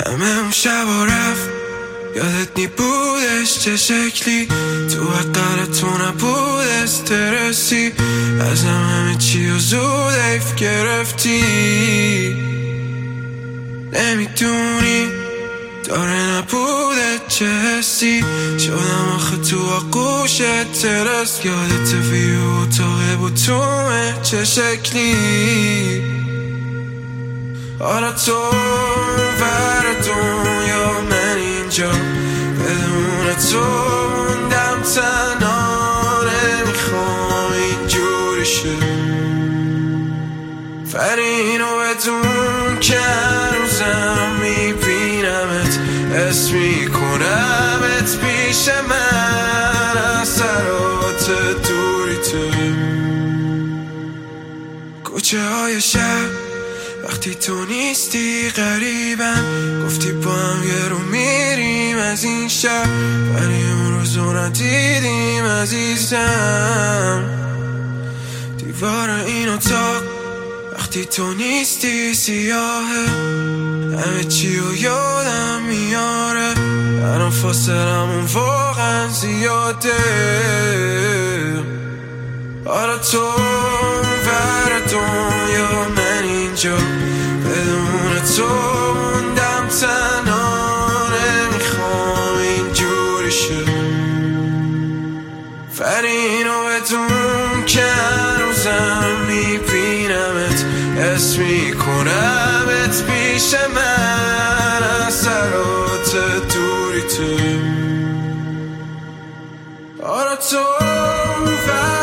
همه اون شبا رفت، یادت بودش چه شکلی، تو عقل تو نبود استرسی، ازم همه چی و زود ایف گرفتی. نمیدونی داره نبوده چه حسی، شدم آخه تو آغوشت ترس، یادت ویو اتاقه بود تومه چه شکلی. حالا تو ور دنیا من اینجا، بدون تو موندم تنها، نمیخوام اینجوری شه. فرینو بدون که هنوزم میبینمت، اسم میکنمت پیش من، اثرات دوریته. کوچه های شب وقتی تو نیستی غریبم، گفتی با هم یه رو میریم از این شب، ولی اون روزو ندیدیم عزیزم. دیوار این اتاق وقتی تو نیستی سیاهه، همه چی رو یادم میاره، الان فاصلمون واقعا زیاده. حالا تو ور دنیا من اینجا، بدون تو موندم تنها، نمیخوام اینجوری شه. فرینو بدون که هنوزم میبینمت، اسم میکنمت پیش من، اثرات دوریته. حالا تو